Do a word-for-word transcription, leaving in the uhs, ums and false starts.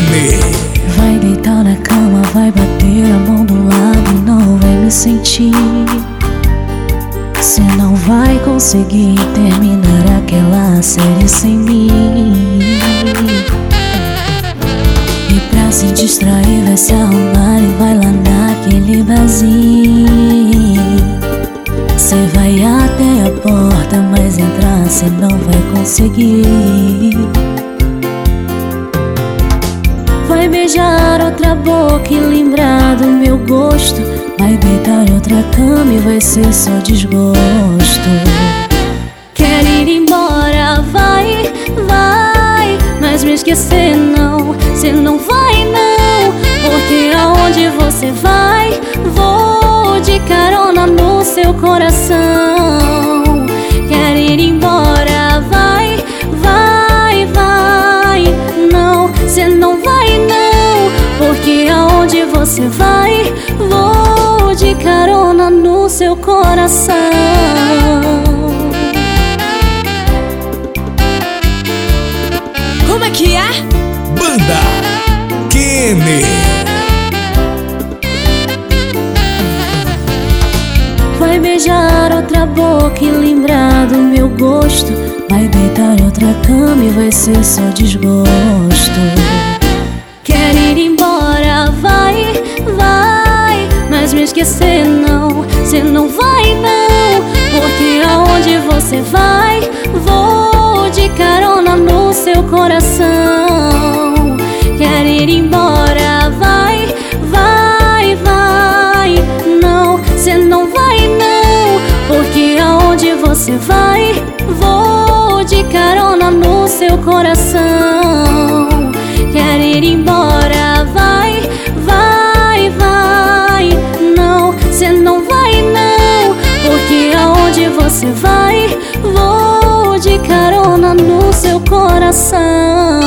Kenny. Vai deitar na cama, vai bater a mão do lado e não vai me sentir. Cê não vai conseguir terminar aquela série sem mim. E pra se distrair vai se arrumar e vai lá naquele barzinho. Cê vai até a porta, mas entrar cê não vai conseguir. Vai beijar outra boca e lembrar do meu gosto. Vai deitar em outra cama e vai ser só desgosto. Quer ir embora, vai, vai, mas me esquecer não, cê não vai não. Porque aonde você vai, vou de carona no seu coração. Quer ir embora, vai, vai, vai, não, cê não vai não. Porque aonde você vai, vou de carona no seu coração. Como é que é? Banda Kenny. Vai beijar outra boca e lembrar do meu gosto. Vai deitar em outra cama e vai ser só desgosto. Quer ir embora, vai, vai, mas me esquecer não, cê não vai não. Porque aonde você vai, vou de carona no seu coração. Quer ir embora, vai, vai, vai, não, cê não vai não. Porque aonde você vai, vou de carona no seu coração. Quer ir embora, vai, vai, vai, não, cê não vai não. Porque aonde você vai, vou de carona no seu coração.